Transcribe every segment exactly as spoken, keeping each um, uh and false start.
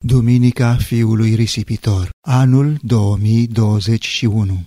Duminica Fiului Risipitor, anul două mii douăzeci și unu.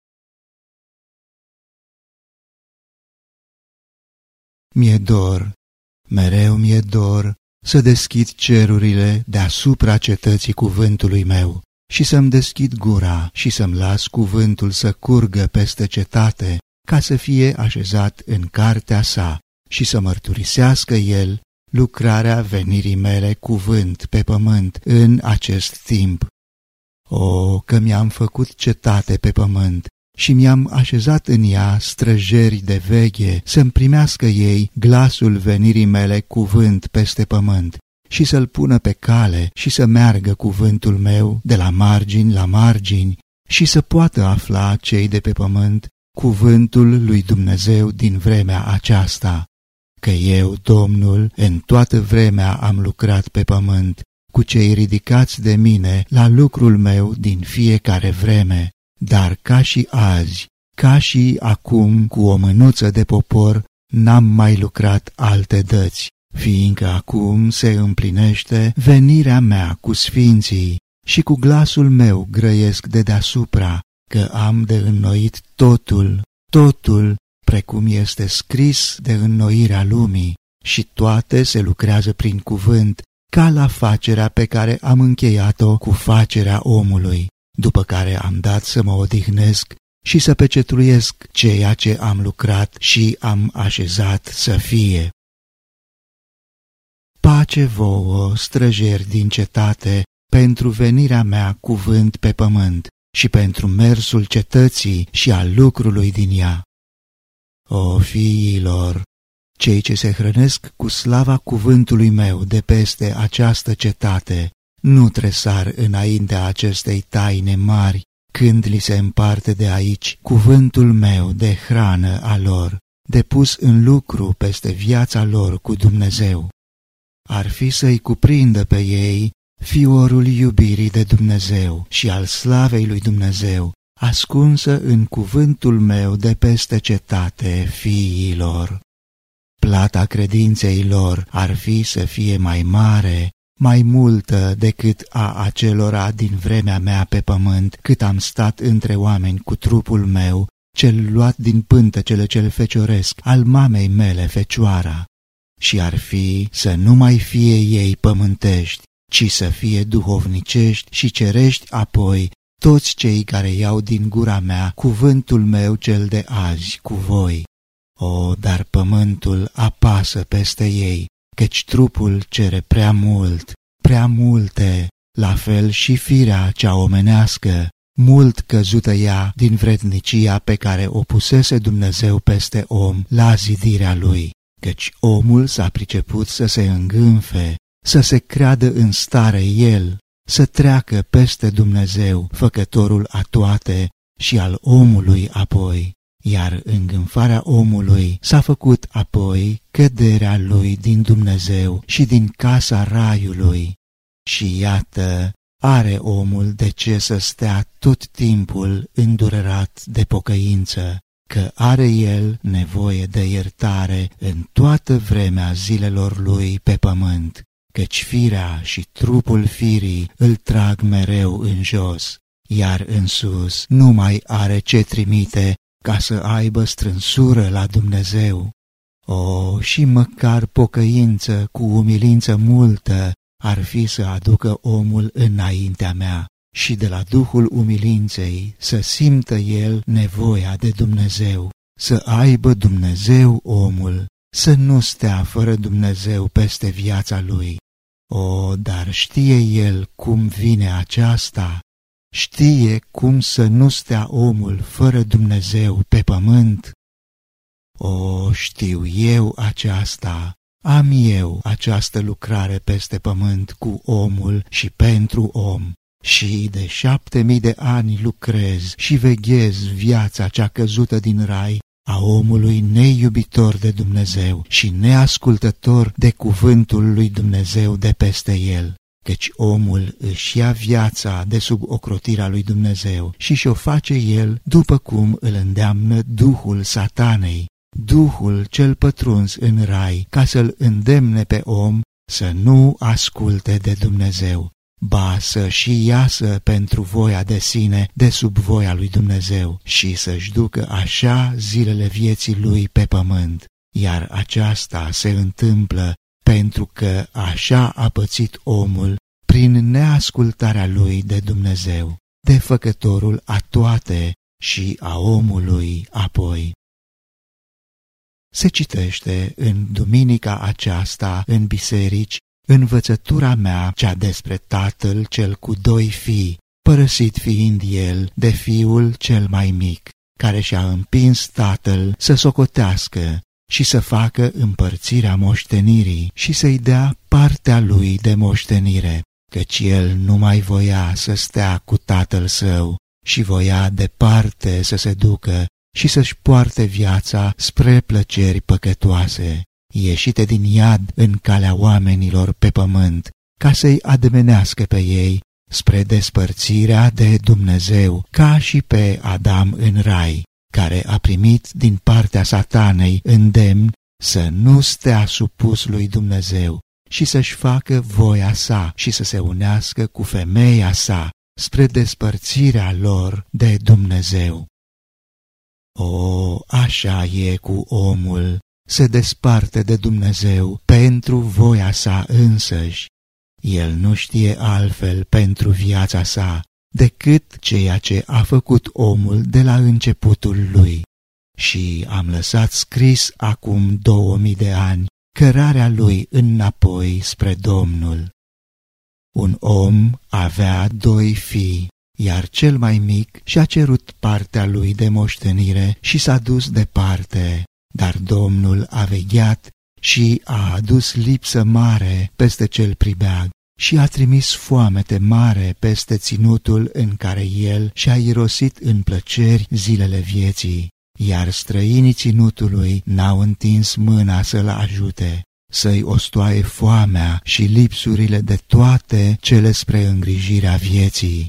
Mi-e dor, mereu mi-e dor, să deschid cerurile deasupra cetății cuvântului meu și să-mi deschid gura și să-mi las cuvântul să curgă peste cetate, ca să fie așezat în cartea sa și să mărturisească el lucrarea venirii mele cuvânt pe pământ în acest timp. O, că mi-am făcut cetate pe pământ și mi-am așezat în ea străjeri de veche să-mi primească ei glasul venirii mele cuvânt peste pământ și să-l pună pe cale și să meargă cuvântul meu de la margini la margini și să poată afla cei de pe pământ cuvântul lui Dumnezeu din vremea aceasta. Că eu, Domnul, în toată vremea am lucrat pe pământ, cu cei ridicați de mine la lucrul meu din fiecare vreme, dar ca și azi, ca și acum cu o mânuță de popor, n-am mai lucrat alte dăți, fiindcă acum se împlinește venirea mea cu sfinții și cu glasul meu grăiesc de deasupra, că am de înnoit totul, totul, precum este scris de înnoirea lumii, și toate se lucrează prin cuvânt, ca la facerea pe care am încheiat-o cu facerea omului, după care am dat să mă odihnesc și să pecetluiesc ceea ce am lucrat și am așezat să fie. Pace vouă, străjeri din cetate, pentru venirea mea cuvânt pe pământ și pentru mersul cetății și al lucrului din ea. O, fiilor, cei ce se hrănesc cu slava cuvântului meu de peste această cetate, nu tresar înaintea acestei taine mari, când li se împarte de aici cuvântul meu de hrană a lor, de pus în lucru peste viața lor cu Dumnezeu. Ar fi să-i cuprindă pe ei fiorul iubirii de Dumnezeu și al slavei lui Dumnezeu, ascunsă în cuvântul meu de peste cetate, fiilor. Plata credinței lor ar fi să fie mai mare, mai multă decât a acelora din vremea mea pe pământ, cât am stat între oameni cu trupul meu, cel luat din pântecele cel fecioresc, al mamei mele fecioara. Și ar fi să nu mai fie ei pământești, ci să fie duhovnicești și cerești apoi toți cei care iau din gura mea cuvântul meu cel de azi cu voi. O, dar pământul apasă peste ei, căci trupul cere prea mult, prea multe, la fel și firea cea omenească, mult căzută ea din vrednicia pe care o pusese Dumnezeu peste om la zidirea lui, căci omul s-a priceput să se îngânfe, să se creadă în stare el, să treacă peste Dumnezeu, făcătorul a toate și al omului apoi, iar îngânfarea omului s-a făcut apoi căderea lui din Dumnezeu și din casa raiului. Și iată, are omul de ce să stea tot timpul îndurerat de pocăință, că are el nevoie de iertare în toată vremea zilelor lui pe pământ, căci firea și trupul firii îl trag mereu în jos, iar în sus nu mai are ce trimite ca să aibă strânsură la Dumnezeu. O, și măcar pocăință cu umilință multă ar fi să aducă omul înaintea mea și de la Duhul umilinței să simtă el nevoia de Dumnezeu, să aibă Dumnezeu omul, să nu stea fără Dumnezeu peste viața lui. O, dar știe el cum vine aceasta, știe cum să nu stea omul fără Dumnezeu pe pământ. O, știu eu aceasta, am eu această lucrare peste pământ cu omul și pentru om, și de șapte mii de ani lucrez și veghez viața cea căzută din rai a omului neiubitor de Dumnezeu și neascultător de cuvântul lui Dumnezeu de peste el, căci omul își ia viața de sub ocrotirea lui Dumnezeu și și-o face el după cum îl îndeamnă Duhul Satanei, Duhul cel pătruns în rai, ca să-l îndemne pe om să nu asculte de Dumnezeu, ba să și iasă pentru voia de sine de sub voia lui Dumnezeu și să-și ducă așa zilele vieții lui pe pământ, iar aceasta se întâmplă pentru că așa a pățit omul prin neascultarea lui de Dumnezeu, de Făcătorul a toate și a omului apoi. Se citește în duminica aceasta în biserici învățătura mea cea despre tatăl cel cu doi fii, părăsit fiind el de fiul cel mai mic, care și-a împins tatăl să socotească și să facă împărțirea moștenirii și să-i dea partea lui de moștenire, căci el nu mai voia să stea cu tatăl său și voia departe să se ducă și să-și poarte viața spre plăceri păcătoase, ieșite din iad în calea oamenilor pe pământ, ca să-i admenească pe ei spre despărțirea de Dumnezeu, ca și pe Adam în rai, care a primit din partea Satanei îndemn să nu stea supus lui Dumnezeu și să-și facă voia sa și să se unească cu femeia sa spre despărțirea lor de Dumnezeu. O, așa e cu omul, se desparte de Dumnezeu pentru voia sa însăși. El nu știe altfel pentru viața sa decât ceea ce a făcut omul de la începutul lui. Și am lăsat scris acum două mii de ani cărarea lui înapoi spre Domnul. Un om avea doi fii, iar cel mai mic și-a cerut partea lui de moștenire și s-a dus departe, dar Domnul a vegheat și a adus lipsă mare peste cel pribeag și a trimis foamete mare peste ținutul în care el și-a irosit în plăceri zilele vieții, iar străinii ținutului n-au întins mâna să-l ajute, să-i ostoaie foamea și lipsurile de toate cele spre îngrijirea vieții.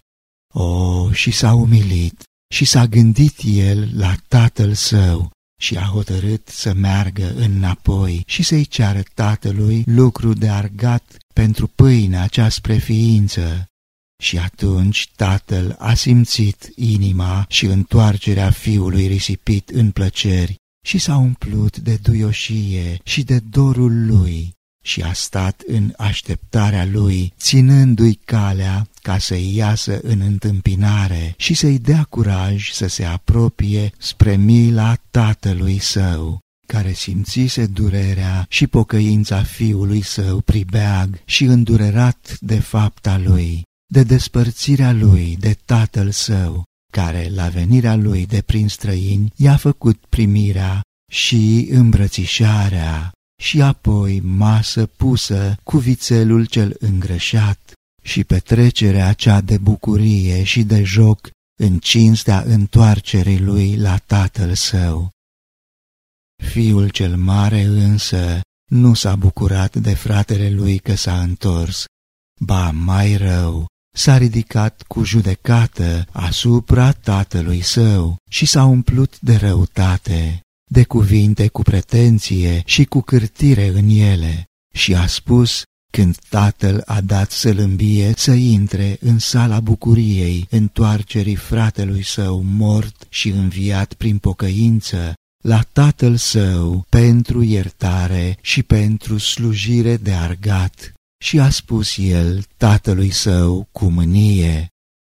O, și s-a umilit și s-a gândit el la tatăl său și a hotărât să meargă înapoi și să-i ceară tatălui lucru de argat pentru pâinea cea spre ființă. Și atunci tatăl a simțit inima și întoarcerea fiului risipit în plăceri și s-a umplut de duioșie și de dorul lui și a stat în așteptarea lui, ținându-i calea ca să-i iasă în întâmpinare și să-i dea curaj să se apropie spre mila tatălui său, care simțise durerea și pocăința fiului său pribeag și îndurerat de fapta lui, de despărțirea lui de tatăl său, care la venirea lui de prin străini i-a făcut primirea și îmbrățișarea și apoi masă pusă cu vițelul cel îngrășat și petrecerea cea de bucurie și de joc în cinstea întoarcerii lui la tatăl său. Fiul cel mare însă nu s-a bucurat de fratele lui că s-a întors, ba mai rău, s-a ridicat cu judecată asupra tatălui său și s-a umplut de răutate, de cuvinte cu pretenție și cu cârtire în ele, și a spus, când tatăl a dat să-l îmbie să intre în sala bucuriei întoarcerii fratelui său mort și înviat prin pocăință, la tatăl său pentru iertare și pentru slujire de argat, și a spus el tatălui său cu mânie: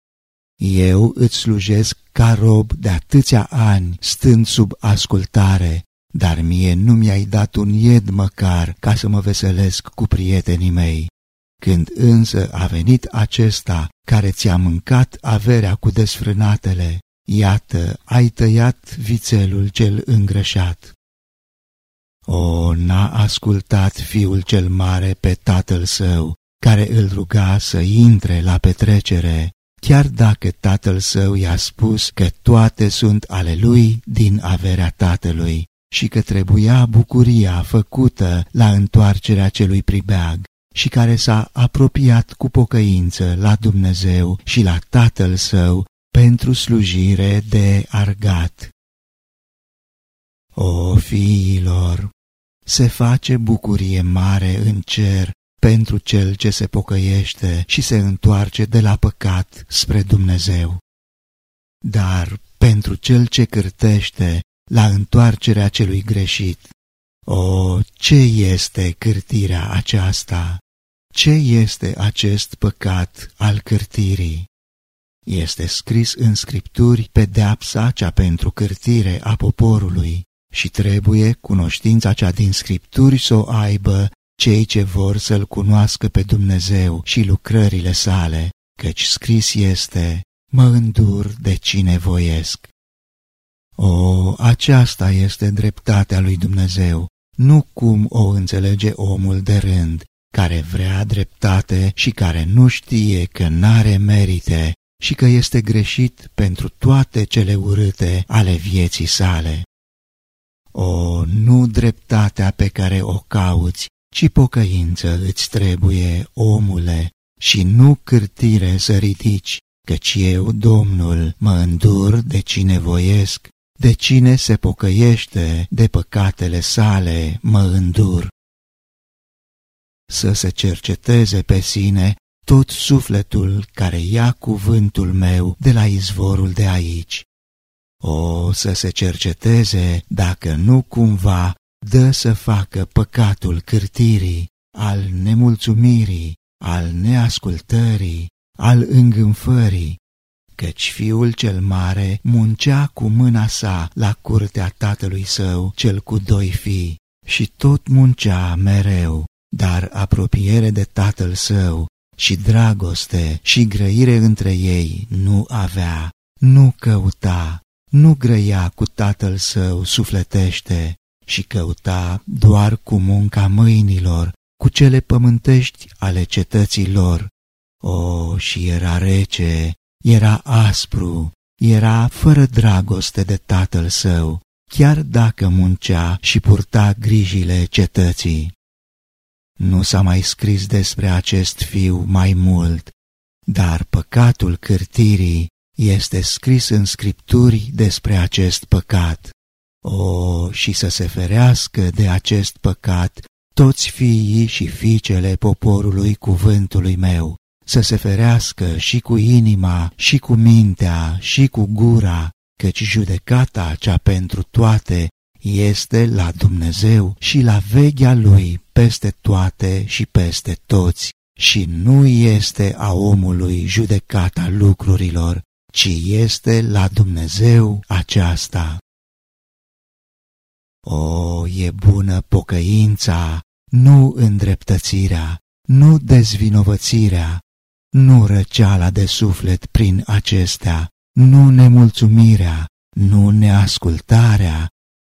Eu îți slujesc ca rob de atâția ani, stând sub ascultare, dar mie nu mi-ai dat un ied măcar ca să mă veselesc cu prietenii mei. Când însă a venit acesta care ți-a mâncat averea cu desfrânatele, iată, ai tăiat vițelul cel îngrășat. O, n-a ascultat fiul cel mare pe tatăl său, care îl ruga să intre la petrecere, chiar dacă tatăl său i-a spus că toate sunt ale lui din averea tatălui și că trebuia bucuria făcută la întoarcerea celui pribeag și care s-a apropiat cu pocăință la Dumnezeu și la tatăl său pentru slujire de argat. O, fiilor, se face bucurie mare în cer pentru cel ce se pocăiește și se întoarce de la păcat spre Dumnezeu. Dar pentru cel ce cârtește la întoarcerea celui greșit, o, ce este cârtirea aceasta? Ce este acest păcat al cârtirii? Este scris în Scripturi pedeapsa cea pentru cârtire a poporului și trebuie cunoștința cea din Scripturi să o aibă cei ce vor să-L cunoască pe Dumnezeu și lucrările sale, căci scris este: mă îndur de cine voiesc. O, aceasta este dreptatea lui Dumnezeu, nu cum o înțelege omul de rând, care vrea dreptate și care nu știe că n-are merite și că este greșit pentru toate cele urâte ale vieții sale. O, nu dreptatea pe care o cauți, ci pocăință îți trebuie, omule, și nu cârtire să ridici, căci eu, Domnul, mă îndur de cine voiesc, de cine se pocăiește de păcatele sale mă îndur. Să se cerceteze pe sine tot sufletul care ia cuvântul meu de la izvorul de aici. O, să se cerceteze dacă nu cumva dă să facă păcatul cârtirii, al nemulțumirii, al neascultării, al îngânfării, căci fiul cel mare muncea cu mâna sa la curtea tatălui său cel cu doi fii și tot muncea mereu, dar apropiere de tatăl său și dragoste și grăire între ei nu avea, nu căuta, nu grăia cu tatăl său sufletește și căuta doar cu munca mâinilor, cu cele pământești ale cetății lor. O, și era rece, era aspru, era fără dragoste de tatăl său, chiar dacă muncea și purta grijile cetății. Nu s-a mai scris despre acest fiu mai mult, dar păcatul cârtirii este scris în Scripturi despre acest păcat. O, și să se ferească de acest păcat toți fiii și fiicele poporului cuvântului meu, să se ferească și cu inima, și cu mintea, și cu gura, căci judecata cea pentru toate este la Dumnezeu și la veghea Lui peste toate și peste toți, și nu este a omului judecata lucrurilor, ci este la Dumnezeu aceasta. O, e bună pocăința, nu îndreptățirea, nu dezvinovățirea, nu răceala de suflet prin acestea, nu nemulțumirea, nu neascultarea.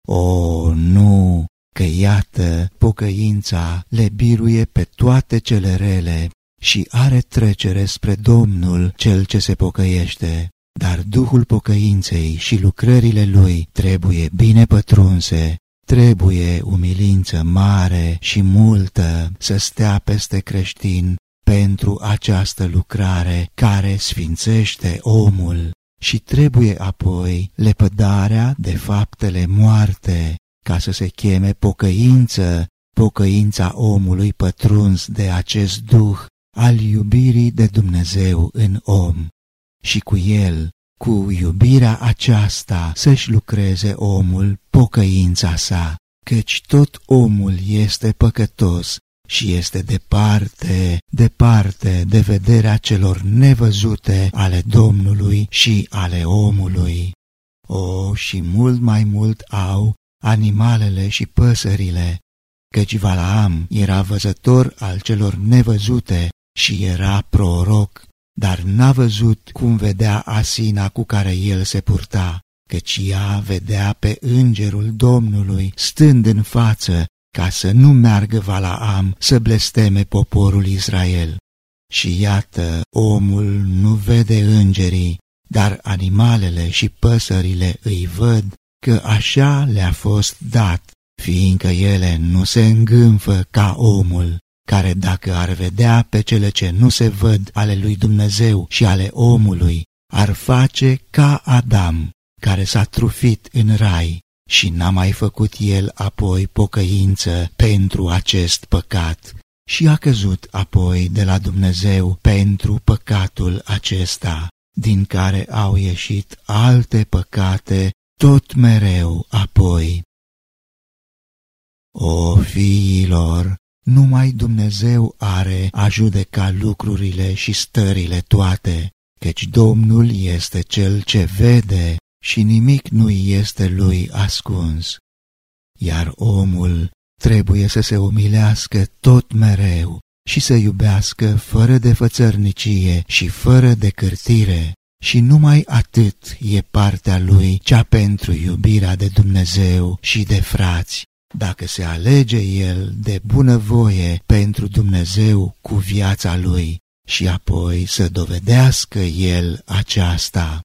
O, nu, că iată, pocăința le biruie pe toate cele rele și are trecere spre Domnul cel ce se pocăiește, dar Duhul pocăinței și lucrările Lui trebuie bine pătrunse, trebuie umilință mare și multă să stea peste creștin pentru această lucrare care sfințește omul și trebuie apoi lepădarea de faptele moarte, ca să se cheme pocăință, pocăința omului pătruns de acest Duh al iubirii de Dumnezeu în om. Și cu el, cu iubirea aceasta, să-și lucreze omul pocăința sa, căci tot omul este păcătos și este departe, departe de vederea celor nevăzute ale Domnului și ale omului. O, și mult mai mult au animalele și păsările, căci Balaam era văzător al celor nevăzute și era proroc, dar n-a văzut cum vedea Asina cu care el se purta, căci ea vedea pe îngerul Domnului stând în față, ca să nu meargă Balaam să blesteme poporul Israel. Și iată, omul nu vede îngerii, dar animalele și păsările îi văd, că așa le-a fost dat, fiindcă ele nu se îngânfă ca omul, care dacă ar vedea pe cele ce nu se văd ale lui Dumnezeu și ale omului, ar face ca Adam, care s-a trufit în rai și n-a mai făcut el apoi pocăință pentru acest păcat și a căzut apoi de la Dumnezeu pentru păcatul acesta, din care au ieșit alte păcate tot mereu apoi. O fiilor, numai Dumnezeu are a judeca lucrurile și stările toate, căci Domnul este Cel ce vede și nimic nu este lui ascuns. Iar omul trebuie să se umilească tot mereu și să iubească fără de fățărnicie și fără de cârtire, și numai atât e partea lui cea pentru iubirea de Dumnezeu și de frați, dacă se alege el de bunăvoie pentru Dumnezeu cu viața lui și apoi să dovedească el aceasta.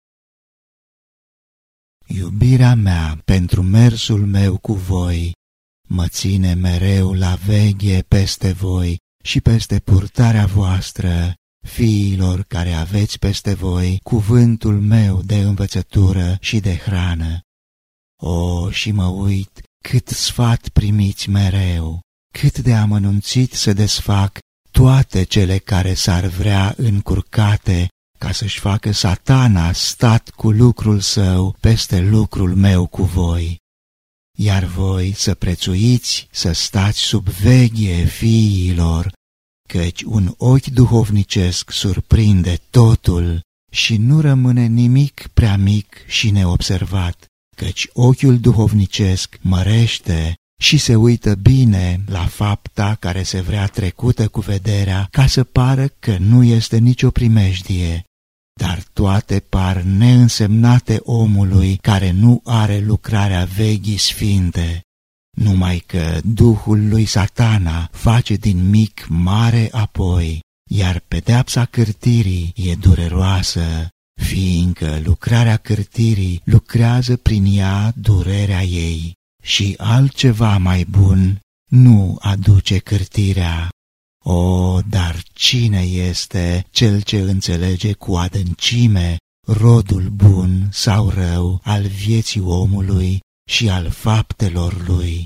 Iubirea mea pentru mersul meu cu voi mă ține mereu la veghe peste voi și peste purtarea voastră, fiilor care aveți peste voi cuvântul meu de învățătură și de hrană. O, și mă uit cât sfat primiți mereu, cât de amănunțit să desfac toate cele care s-ar vrea încurcate, ca să-și facă Satana stat cu lucrul său peste lucrul meu cu voi. Iar voi să prețuiți să stați sub veghe, fiilor, căci un ochi duhovnicesc surprinde totul și nu rămâne nimic prea mic și neobservat, căci ochiul duhovnicesc mărește și se uită bine la fapta care se vrea trecută cu vederea, ca să pară că nu este nicio primejdie, dar toate par neînsemnate omului care nu are lucrarea veghii sfinte, numai că Duhul lui Satana face din mic mare apoi, iar pedeapsa cârtirii e dureroasă, fiindcă lucrarea cârtirii lucrează prin ea durerea ei, și altceva mai bun nu aduce cârtirea. O, dar cine este cel ce înțelege cu adâncime rodul bun sau rău al vieții omului și al faptelor lui?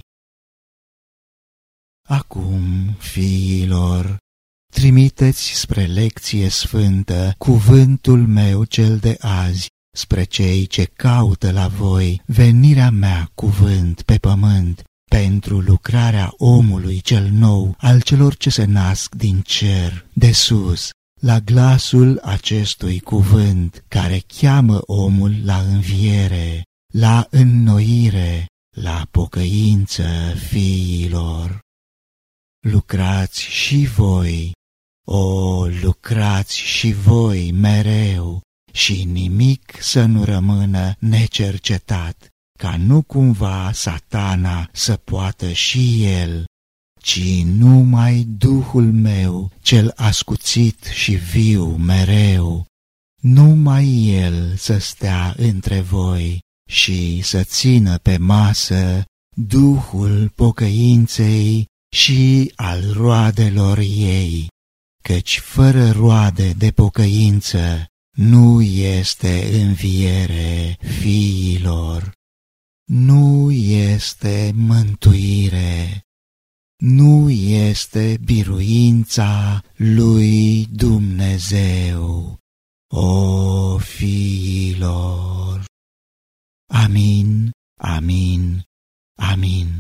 Acum, fiilor, trimiteți spre lecție sfântă cuvântul meu cel de azi, spre cei ce caută la voi venirea mea cuvânt pe pământ, pentru lucrarea omului cel nou, al celor ce se nasc din cer, de sus, la glasul acestui cuvânt, care cheamă omul la înviere, la înnoire, la pocăință, fiilor. Lucrați și voi, o, lucrați și voi mereu, și nimic să nu rămână necercetat, ca nu cumva Satana să poată și el, ci numai Duhul meu, cel ascuțit și viu mereu, numai el să stea între voi și să țină pe masă Duhul pocăinței și al roadelor ei, căci fără roade de pocăință nu este înviere, fiilor, nu este mântuire, nu este biruința lui Dumnezeu, o fiilor. Amin, amin, amin.